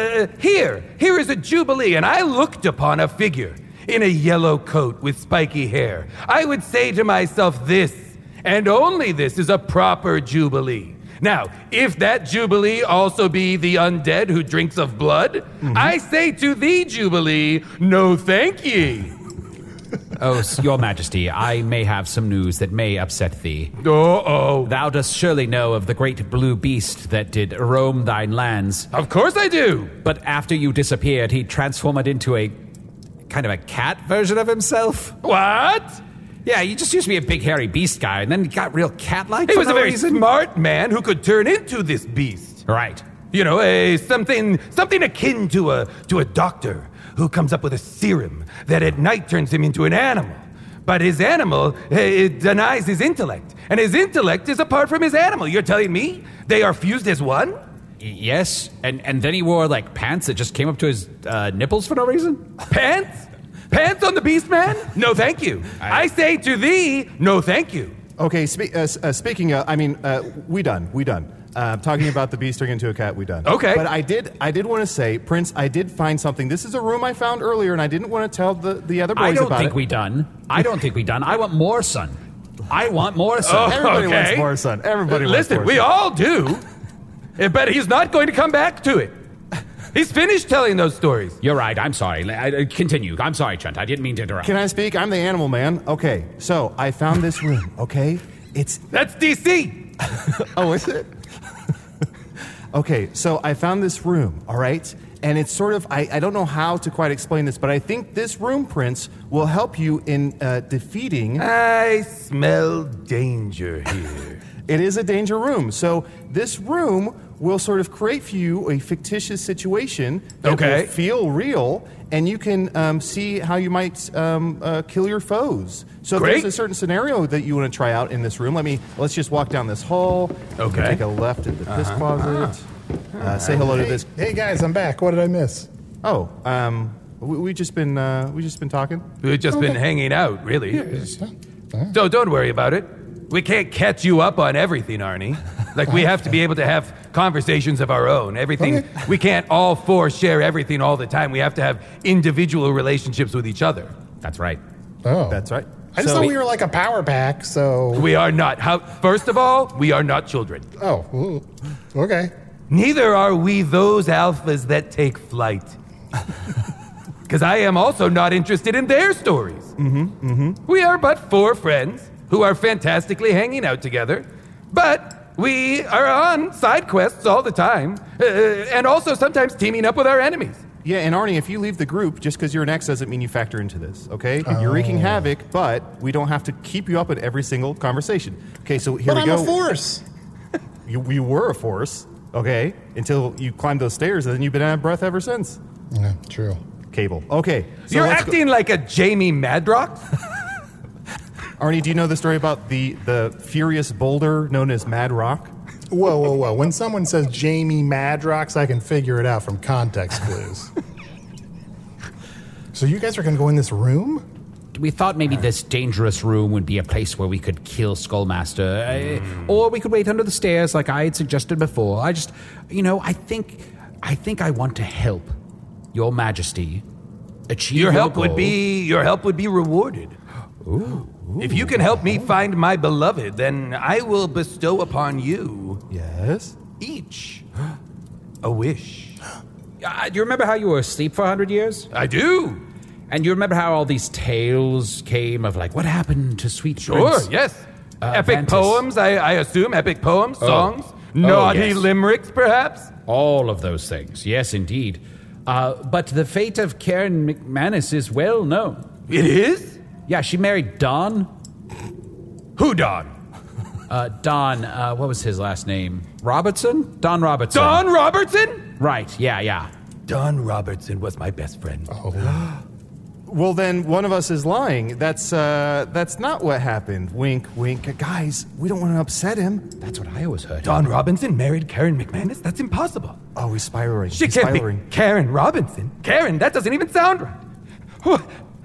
here is a jubilee, and I looked upon a figure in a yellow coat with spiky hair, I would say to myself, this, and only this, is a proper jubilee. Now, if that jubilee also be the undead who drinks of blood, I say to thee, jubilee, no thank ye. Oh, your majesty, I may have some news that may upset thee. Uh-oh. Thou dost surely know of the great blue beast that did roam thine lands. Of course I do. But after you disappeared, he transformed into a kind of a cat version of himself. What? Yeah, he just used to be a big hairy beast guy, and then he got real cat-like. He for was no a very reason. smart man who could turn into this beast. Right. You know, something akin to a doctor who comes up with a serum that at night turns him into an animal. But his animal it denies his intellect, and his intellect is apart from his animal. You're telling me they are fused as one? Yes, and then he wore, like, pants that just came up to his nipples for no reason. Pants? Pants on the beast man? No, thank you. I say to thee, no, thank you. Okay, speaking of, we done. Talking about the beast turning into a cat, we done. Okay. But I did want to say, Prince, I did find something. This is a room I found earlier, and I didn't want to tell the other boys I don't about think it. we done. I don't think we done. I want more sun. I want more sun. Everybody Okay. wants more sun. Everybody wants Listen, more we sun. all do. But he's not going to come back to it. He's finished telling those stories. You're right. I'm sorry. Continue. I'm sorry, Chunt. I didn't mean to interrupt. Can I speak? I'm the animal man. Okay, so I found this room, okay? That's DC. Oh, is it? Okay, so I found this room, all right? And it's sort of, I don't know how to quite explain this, but I think this room, Prince, will help you in defeating... I smell danger here. It is a danger room. So this room will sort of create for you a fictitious situation that will feel real, and you can see how you might kill your foes. So if there's a certain scenario that you want to try out in this room, let's just walk down this hall. Okay. Take a left at the piss closet. Say hello to this. Hey guys, I'm back. What did I miss? Oh, we just been talking. We've just been hanging out, really. So don't worry about it. We can't catch you up on everything, Arnie. Like, we have to be able to have conversations of our own. Everything, we can't all four share everything all the time. We have to have individual relationships with each other. That's right. Oh, That's right. I just thought we were like a power pack. So We are not. First of all, we are not children. oh, ooh, okay. Neither are we those alphas that take flight. Because I am also not interested in their stories. We are but four friends who are fantastically hanging out together, but we are on side quests all the time, and also sometimes teaming up with our enemies. Yeah, and Arnie, if you leave the group, just because you're an ex doesn't mean you factor into this, okay? You're wreaking havoc, but we don't have to keep you up at every single conversation. Okay, so here But we I'm go. a force. You were a force, okay, until you climbed those stairs, and then you've been out of breath ever since. Yeah, true. Cable. Okay. So You're let's go- acting like a Jamie Madrox? Arnie, do you know the story about the furious boulder known as Mad Rock? Whoa. When someone says Jamie Madrox, I can figure it out from context clues. So you guys are going to go in this room? We thought maybe this dangerous room would be a place where we could kill Skullmaster, or we could wait under the stairs like I had suggested before. I just, I think I want to help Your Majesty achieve Your help goal. would be rewarded. If you can help me find my beloved, then I will bestow upon you Yes. each a wish. Do you remember how you were asleep for 100 years? I do. And you remember how all these tales came of, like, what happened to Sweet Sure, Prince? yes. Epic Vantis. poems, I assume. Epic poems, songs. Naughty yes. limericks, perhaps. All of those things, yes, indeed. But the fate of Karen McManus is well known. It is? Yeah, she married Don. Who, Don? Don, what was his last name? Robertson? Don Robertson. Don Robertson? Right, yeah. Don Robertson was my best friend. Oh. Well, then one of us is lying. That's not what happened. Wink, wink. Guys, we don't want to upset him. That's what I always heard. Don Robinson married Karen McManus? That's impossible. Oh, he's spiraling. She He's can't spiraling. be Karen Robinson. Karen, that doesn't even sound right.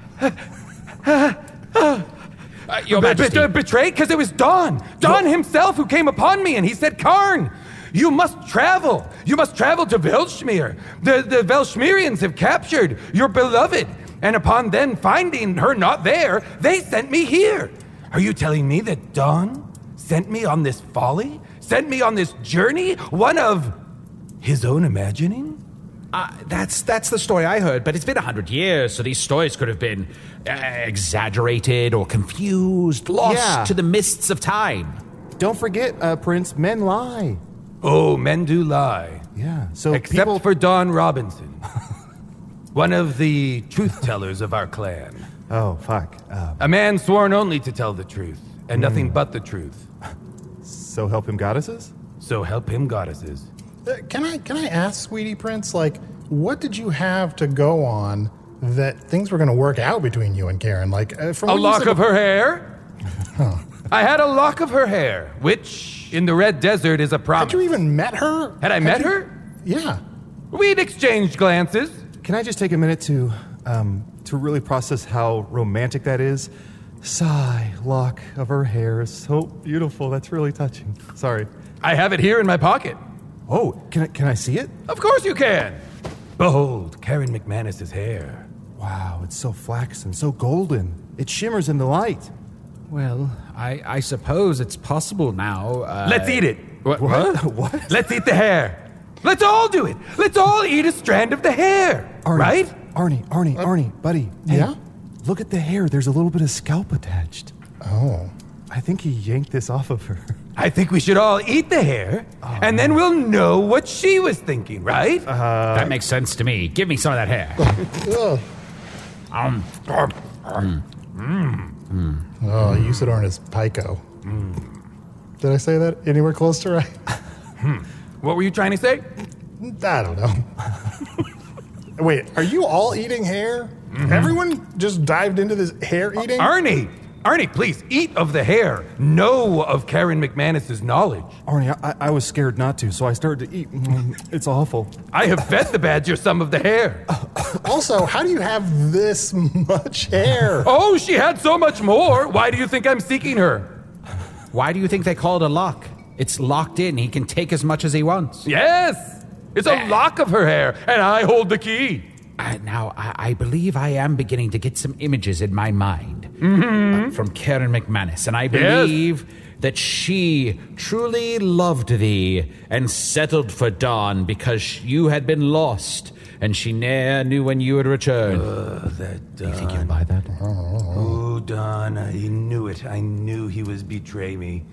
Your Majesty. Betrayed? Because it was Don. Don himself who came upon me and he said, Karn, you must travel. You must travel to Velshmir. The Velshmirians have captured your beloved. And upon then finding her not there, they sent me here. Are you telling me that Don sent me on this folly? Sent me on this journey? One of his own imagining? That's the story I heard, but it's been 100 years, so these stories could have been exaggerated or confused, lost to the mists of time. Don't forget, Prince, men lie. Oh, men do lie. Yeah, so Except for Don Robinson. One of the truth-tellers of our clan. Oh, fuck. A man sworn only to tell the truth, and nothing but the truth. So help him goddesses? So help him goddesses. Can I ask, Sweetie Prince, like, what did you have to go on that things were going to work out between you and Karen? Like, from A lock of her hair? I had a lock of her hair, which in the Red Desert is a promise. Had you even met her? Had I met her? Yeah. We'd exchanged glances. Can I just take a minute to really process how romantic that is? Sigh, lock of her hair is so beautiful. That's really touching. Sorry. I have it here in my pocket. Oh, can I see it? Of course you can. Behold, Karen McManus's hair. Wow, it's so flaxen, so golden. It shimmers in the light. Well, I suppose it's possible now. Let's eat it. What? What? Let's eat the hair. Let's all do it. Let's all eat a strand of the hair. Arnie, Right? Arnie, buddy. Hey, Yeah? look at the hair. There's a little bit of scalp attached. Oh. I think he yanked this off of her. I think we should all eat the hair, and then we'll know what she was thinking, right? That makes sense to me. Give me some of that hair. Ugh. Oh, Usadorn is Pico. Did I say that anywhere close to right? What were you trying to say? I don't know. Wait, are you all eating hair? Everyone just dived into this hair eating? Arnie, please, eat of the hair. Know of Karen McManus's knowledge. Arnie, I was scared not to, so I started to eat. It's awful. I have fed the badger some of the hair. Also, how do you have this much hair? Oh, she had so much more. Why do you think I'm seeking her? Why do you think they call it a lock? It's locked in. He can take as much as he wants. Yes, it's a lock of her hair, and I hold the key. Now, I believe I am beginning to get some images in my mind from Karen McManus, and I believe that she truly loved thee and settled for Don because you had been lost, and she ne'er knew when you would return. That Do you think you'll buy that? Oh, Don, I knew it. I knew he was betray me.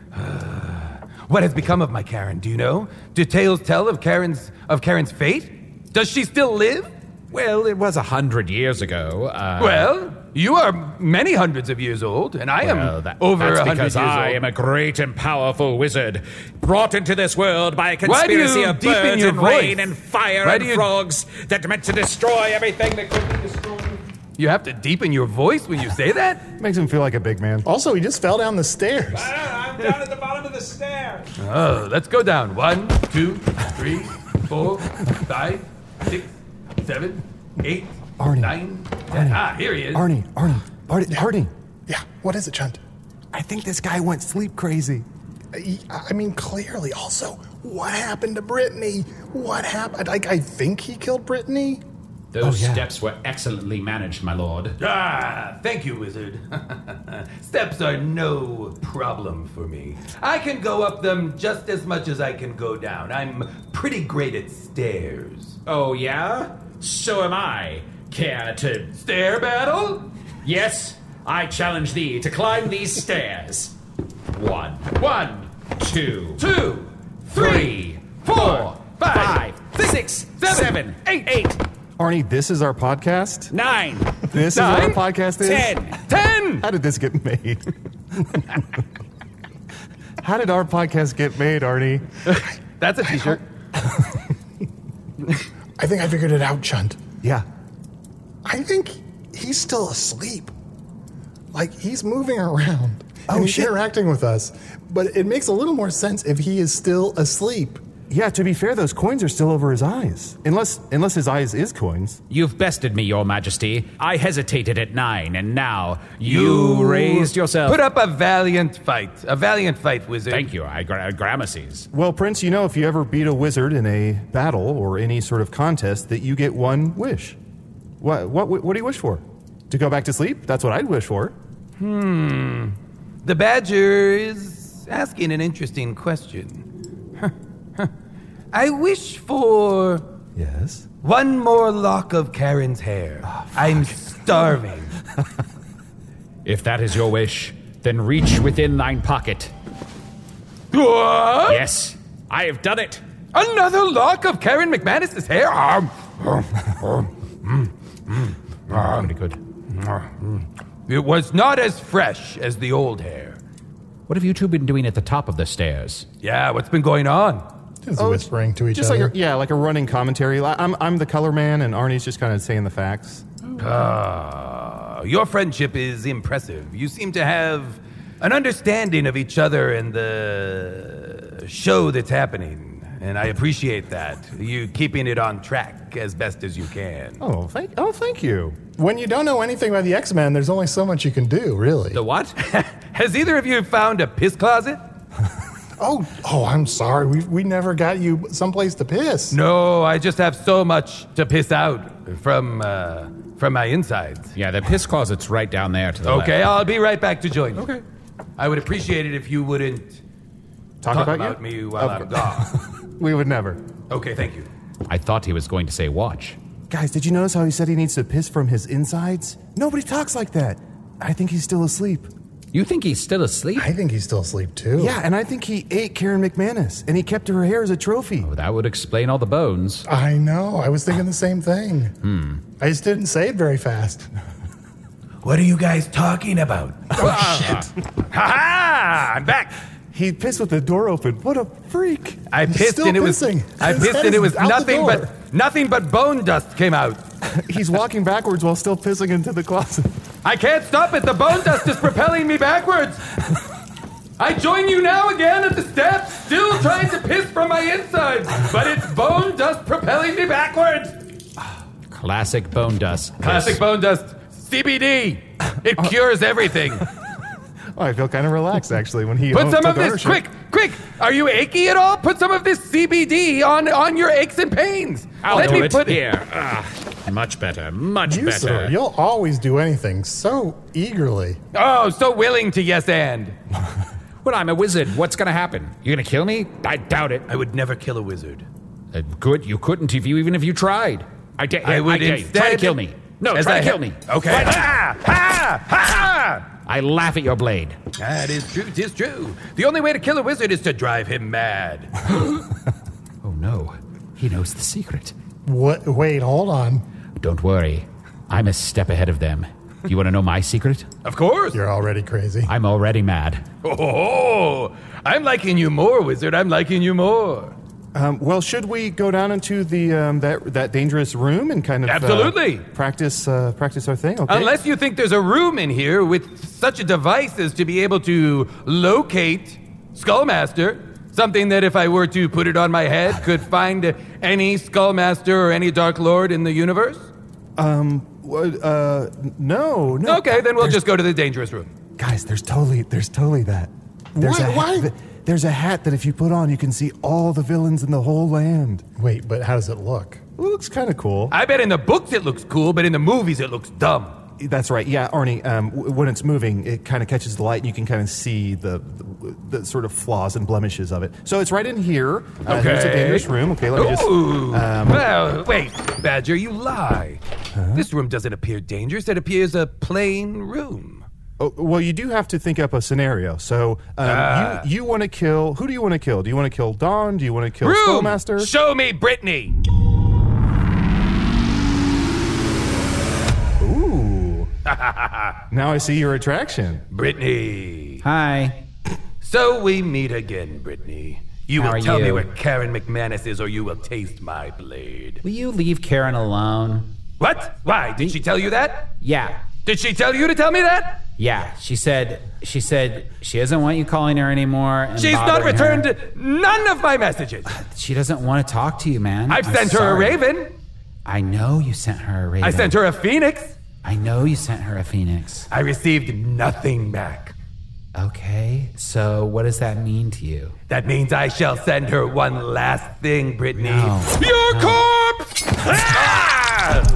What has become of my Karen? Do you know? Do tales tell of Karen's fate? Does she still live? Well, it was 100 years ago. Well, you are many hundreds of years old, and I am over that's 100 because years I old. am a great and powerful wizard, brought into this world by a Why do you conspiracy of deepen birds your and voice? rain and fire Why and do you- frogs that meant to destroy everything that could be destroyed. You have to deepen your voice when you say that? Makes him feel like a big man. Also, he just fell down the stairs. I'm down at the bottom of the stairs. Oh, let's go down. 1, 2, 3, 4, 5, 6, 7, 8, Arnie. 9, 10. Ah, here he is. Arnie. Yeah, what is it, Chunt? I think this guy went sleep crazy. I mean, clearly. Also, what happened to Brittany? What happened? I think he killed Brittany. Those yeah. steps were excellently managed, my lord. Ah, thank you, wizard. Steps are no problem for me. I can go up them just as much as I can go down. I'm pretty great at stairs. Oh, yeah? So am I. Care to... Stair battle? Yes, I challenge thee to climb these stairs. 1, 2, 2, 3, 4, 5, 6, 7, 8, Arnie, this is our podcast? 9, This is what our podcast is? 10. 10! How did this get made? How did our podcast get made, Arnie? That's a t-shirt. I think I figured it out, Chunt. Yeah. I think he's still asleep. Like, he's moving around. Oh, and he's shit. interacting with us. But it makes a little more sense if he is still asleep. Yeah, to be fair, those coins are still over his eyes. Unless his eyes is coins. You've bested me, Your Majesty. I hesitated at 9, and now you raised yourself. Put up a valiant fight. A valiant fight, wizard. Thank you, Gramercies. Well, Prince, you know if you ever beat a wizard in a battle or any sort of contest that you get one wish. What do you wish for? To go back to sleep? That's what I'd wish for. The badger is asking an interesting question. I wish for Yes. one more lock of Karen's hair. I'm starving. If that is your wish, then reach within thine pocket. What? Yes, I have done it. Another lock of Karen McManus's hair? Pretty good. It was not as fresh as the old hair. What have you two been doing at the top of the stairs? Yeah, what's been going on? Just whispering to each Just other. like a running commentary. I'm the color man, and Arnie's just kind of saying the facts. Your friendship is impressive. You seem to have an understanding of each other and the show that's happening, and I appreciate that. You keeping it on track as best as you can. Oh, thank you. When you don't know anything about the X-Men, there's only so much you can do, really. The what? Has either of you found a piss closet? Oh, I'm sorry. We never got you someplace to piss. No, I just have so much to piss out from my insides. Yeah, the piss closet's right down there to the left. Okay, I'll be right back to join you. Okay. I would appreciate it if you wouldn't Talk about you? me while I'm gone. We would never. Okay, thank you. I thought he was going to say watch. Guys, did you notice how he said he needs to piss from his insides? Nobody talks like that. I think he's still asleep. You think he's still asleep? I think he's still asleep, too. Yeah, and I think he ate Karen McManus, and he kept her hair as a trophy. Oh, that would explain all the bones. I know. I was thinking the same thing. I just didn't say it very fast. What are you guys talking about? Oh, shit. Ha-ha! I'm back. He pissed with the door open. What a freak. I He's pissed still and it was pissing. I His pissed head and it is was out the door. nothing but bone dust came out. He's walking backwards while still pissing into the closet. I can't stop it. The bone dust is propelling me backwards. I join you now again at the steps, still trying to piss from my insides, but it's bone dust propelling me backwards. Classic bone dust. Classic bone dust. CBD. It cures everything. Oh, I feel kind of relaxed, actually, when he Put some took of this, ownership. quick! Are you achy at all? Put some of this CBD on your aches and pains. I'll Let do me it. put Here. Much better. Much You, sir, better. you'll always do anything so eagerly. Oh, so willing to yes and. Well, I'm a wizard. What's going to happen? You're going to kill me? I doubt it. I would never kill a wizard. Good. You couldn't even if you tried. I would dare you. instead Try to kill me. No, as try I to kill me. Okay. Try to- Ha! Ha! Ha! I laugh at your blade. That is true. It is true. The only way to kill a wizard is to drive him mad. Oh, no. He knows the secret. What? Wait, hold on. Don't worry. I'm a step ahead of them. You want to know my secret? Of course. You're already crazy. I'm already mad. Oh, I'm liking you more, wizard. I'm liking you more. Well, should we go down into the that dangerous room and kind of Absolutely. practice our thing? Okay. Unless you think there's a room in here with such a device as to be able to locate Skullmaster, something that if I were to put it on my head could find any Skullmaster or any Dark Lord in the universe? No. Okay, then we'll just go to the dangerous room. Guys, there's totally that. There's Why? There's a hat that if you put on, you can see all the villains in the whole land. Wait, but how does it look? Well, it looks kind of cool. I bet in the books it looks cool, but in the movies it looks dumb. That's right. Yeah, Arnie. When it's moving, it kind of catches the light, and you can kind of see the sort of flaws and blemishes of it. So it's right in here. Here's a dangerous room. Okay, let me just. Well, wait, Badger, you lie. This room doesn't appear dangerous. It appears a plain room. Oh, well, you do have to think up a scenario. So you want to kill. Who do you want to kill? Do you want to kill Dawn? Do you want to kill Room! Skullmaster? Show me Brittany. Ooh. Now I see your attraction. Brittany. Hi. So we meet again, Brittany. You How will are tell me you? where Karen McManus is, or you will taste my blade. Will you leave Karen alone? What? Why? Did she tell you that? Yeah. Did she tell you to tell me that? Yeah. She said she doesn't want you calling her anymore. And She's not bothering her. returned none of my messages. She doesn't want to talk to you, man. I've I'm sent her a sorry. raven. I know you sent her a raven. I sent her a phoenix. I know you sent her a phoenix. I received nothing back. Okay, so what does that mean to you? That means I shall send her one last thing, Brittany. No. Your corpse! Ah!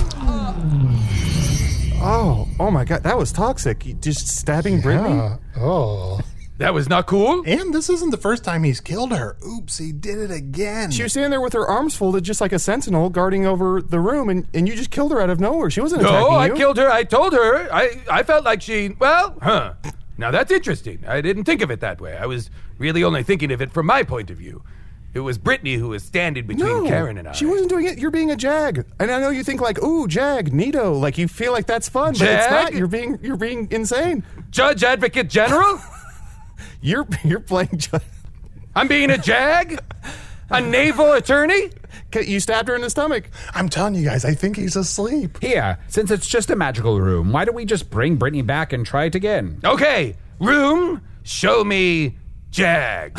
Oh my God, that was toxic. You just stabbing Brittany? Oh. That was not cool. And this isn't the first time he's killed her. Oops, he did it again. She was standing there with her arms folded just like a sentinel guarding over the room, and you just killed her out of nowhere. She wasn't attacking No, you. I killed her. I told her. I felt like she, Now that's interesting. I didn't think of it that way. I was really only thinking of it from my point of view. It was Brittany who was standing between No, Karen and I. she wasn't doing it. You're being a jag. And I know you think like, ooh, jag, neato. Like you feel like that's fun, but it's not. Jag? You're being insane. Judge Advocate General? You're playing judge. I'm being a jag? A naval attorney? You stabbed her in the stomach. I'm telling you guys, I think he's asleep. Here, since it's just a magical room, why don't we just bring Brittany back and try it again? Okay, room, show me jag.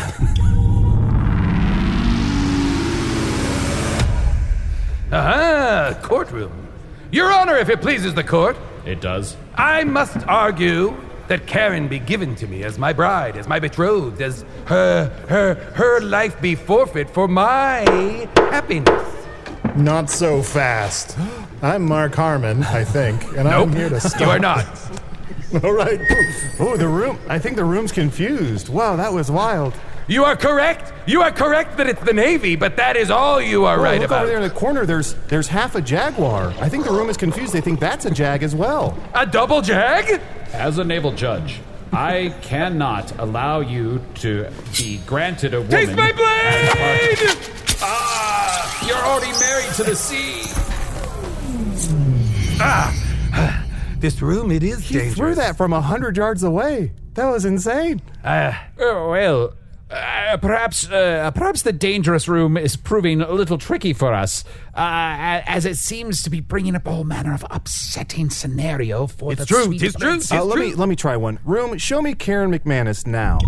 Aha, courtroom. Your Honor, if it pleases the court, It does. I must argue that Karen be given to me as my bride, as my betrothed, as her life be forfeit for my happiness. Not so fast. I'm Mark Harmon, I think, and I'm here to stop. You are not. All right. Oh, the room. I think the room's confused. Wow, that was wild. You are correct. You are correct that it's the Navy, but that is all you are right Look about. over there in the corner. There's half a jaguar. I think the room is confused. They think that's a jag as well. A double jag? As a naval judge, I cannot allow you to be granted a woman. Taste my blade! You're already married to the sea. This room, it is He dangerous. threw that from 100 yards away. That was insane. Perhaps the dangerous room is proving a little tricky for us, as it seems to be bringing up all manner of upsetting scenario for the It's true. sweet It's true. prince. It's true. Let me try one. Room, show me Karen McManus now.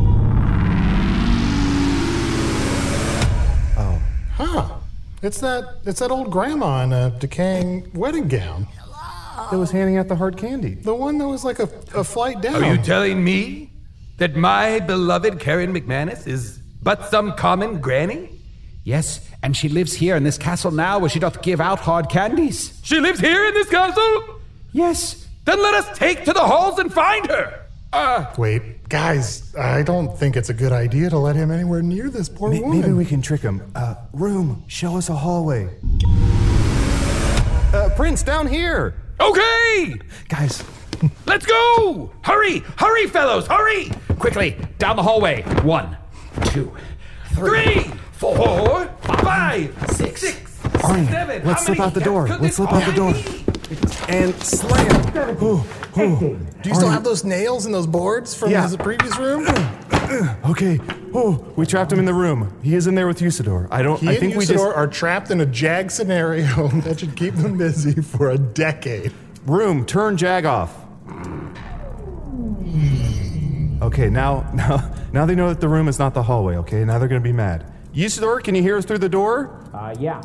Huh. It's that old grandma in a decaying wedding gown. That was handing out the hard candy. The one that was like a flight down. Are you telling me that my beloved Karen McManus is but some common granny? Yes, and she lives here in this castle now, where she doth give out hard candies. She lives here in this castle? Yes. Then let us take to the halls and find her. Wait, guys, I don't think it's a good idea to let him anywhere near this poor woman. Maybe we can trick him. Room, show us a hallway. Prince, down here. Okay, Guys, let's go. Hurry, hurry, fellows, hurry. Quickly, down the hallway. 1, 2, 3, 4, 5, 6. 7. let's slip out the door. Let's slip out the door. And slam. Do you still have those nails and those boards from Yeah. his previous room? Okay. Oh, we trapped him in the room. He is in there with Usador. I He think and we Usador just are trapped in a jag scenario that should keep them busy for a decade. room, turn Jag off. Okay, now they know that the room is not the hallway, okay? Now they're gonna be mad. Usador, can you hear us through the door? Yeah.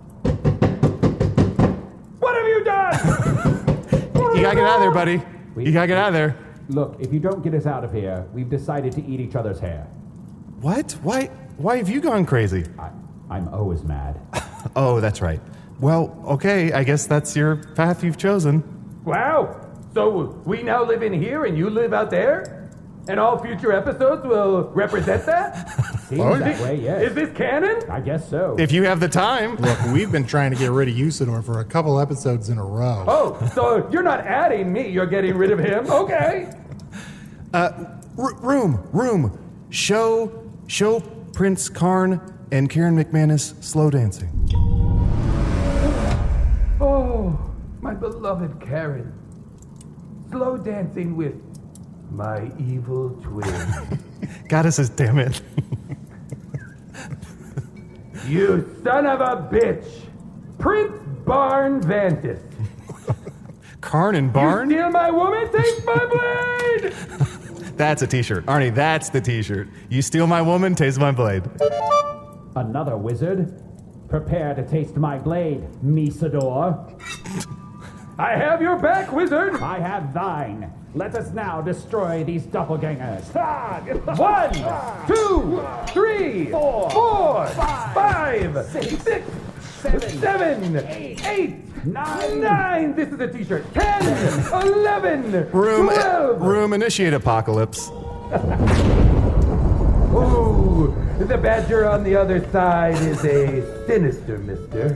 What have you done? You gotta get out of there, buddy. You gotta get out of there. Look, if you don't get us out of here, we've decided to eat each other's hair. What? Why have you gone crazy? I'm always mad. Oh, that's right. Well, okay, I guess that's your path you've chosen. Wow. So we now live in here and you live out there? And all future episodes will represent that? Seems Oh, that way, yes. Is this canon? I guess so. If you have the time. Look, we've been trying to get rid of Usador for a couple episodes in a row. Oh, so you're not adding me, you're getting rid of him. Okay. Room. Show Prince Karn and Karen McManus slow dancing. Oh, my beloved Karen. Slow dancing with my evil twin. Goddesses, damn it. You son of a bitch! Prince Barn Vantis. Karn and Barn? You steal my woman, take my blade! That's a t-shirt. Arnie, that's the t-shirt. You steal my woman, taste my blade. Another wizard? Prepare to taste my blade, Misador. I have your back, wizard! I have thine. Let us now destroy these doppelgangers. 1, 2, 3, 4, 5, 6, 7, 8, 9. This is a t-shirt. 10, 11, 12. Room, initiate apocalypse. Ooh, the badger on the other side is a sinister mister.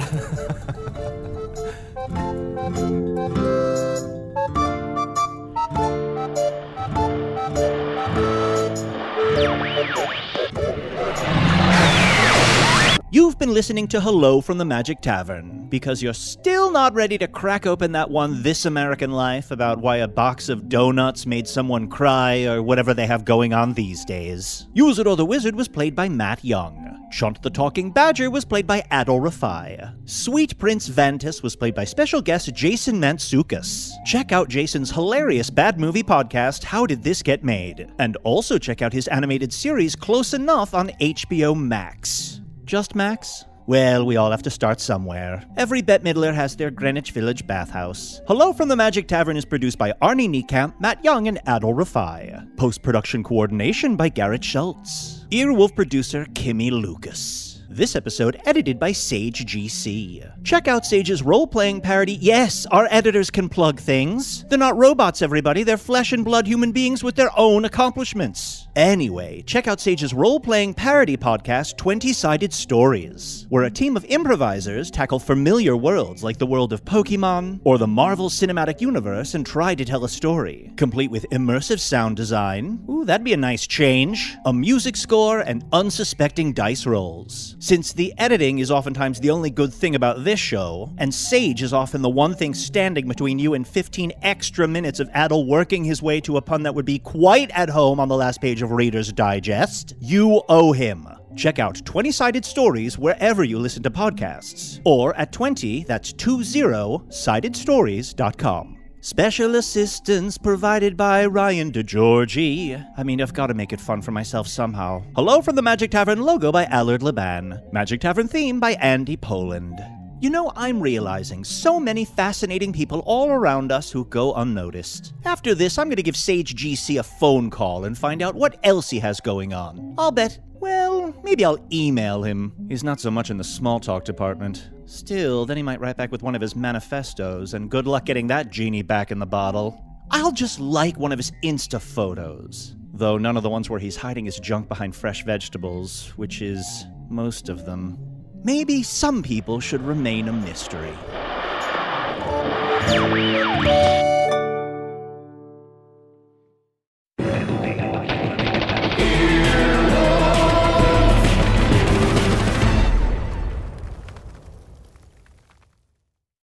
You've been listening to Hello from the Magic Tavern because you're still not ready to crack open that one This American Life about why a box of donuts made someone cry or whatever they have going on these days. Usador the Wizard was played by Matt Young. Chunt the Talking Badger was played by Adol Rafai. Sweet Prince Vantis was played by special guest Jason Mantzoukas. Check out Jason's hilarious bad movie podcast, How Did This Get Made? And also check out his animated series Close Enough on HBO Max. Just Max? Well, we all have to start somewhere. Every Bette Midler has their Greenwich Village bathhouse. Hello from the Magic Tavern is produced by Arnie Niekamp, Matt Young, and Adol Rafai. Post-production coordination by Garrett Schultz. Earwolf producer Kimmy Lucas. This episode edited by Sage GC. Check out Sage's role-playing parody. Yes, our editors can plug things. They're not robots, everybody. They're flesh and blood human beings with their own accomplishments. Anyway, check out Sage's role-playing parody podcast, 20-Sided Stories, where a team of improvisers tackle familiar worlds like the world of Pokemon or the Marvel Cinematic Universe and try to tell a story, complete with immersive sound design. Ooh, that'd be a nice change. A music score and unsuspecting dice rolls. Since the editing is oftentimes the only good thing about this show, and Sage is often the one thing standing between you and 15 extra minutes of Adol working his way to a pun that would be quite at home on the last page of Reader's Digest, you owe him. Check out 20-Sided Stories wherever you listen to podcasts, or at 20, that's 20sidedstories.com. Special assistance provided by Ryan DeGiorgi. I mean, I've got to make it fun for myself somehow. Hello from the Magic Tavern logo by Allard Laban. Magic Tavern theme by Andy Poland. You know, I'm realizing so many fascinating people all around us who go unnoticed. After this, I'm going to give Sage GC a phone call and find out what else he has going on. I'll bet, well, maybe I'll email him. He's not so much in the small talk department. Still, then he might write back with one of his manifestos, and good luck getting that genie back in the bottle. I'll just like one of his Insta photos. Though none of the ones where he's hiding his junk behind fresh vegetables, which is most of them. Maybe some people should remain a mystery.